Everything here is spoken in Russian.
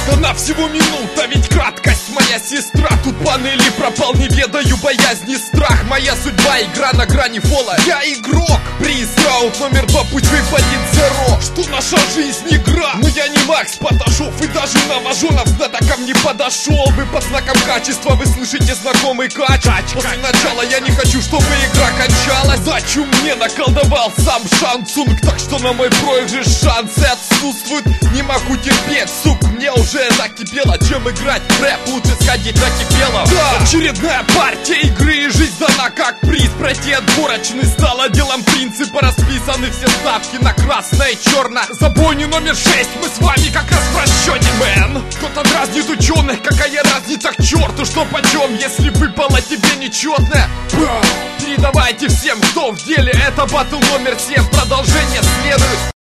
Дана всего минута, ведь краткость моя сестра. Тут панели пропал, не ведаю боязни, страх. Моя судьба, игра на грани фола. Я игрок, приз раунд номер 2, путь выпадет зеро. Что наша жизнь игра, но я не Макс Поташов. И даже новоженов знатокам не подошел бы. Под знаком качества вы слышите знакомый кач. После начала я не хочу, чтобы игра кончалась. Дачу мне наколдовал сам Шансунг, так что на мой проигрыш шансы отсутствуют. Не могу терпеть, сук, мне уже накипело. Чем играть в рэп, лучше сходить накипело. Да, очередная партия игры, и жизнь дана как приз. Пройти отборочный стало делом принципа. Расписаны все ставки на красное и черное. За бойню номер 6 мы с вами как раз в расчете, мэн. Кто-то дразнит ученых, какая разница к черту, что почем, если выпало тебе нечетное. Передавайте всем, кто в деле, это батл номер 7, продолжение следует.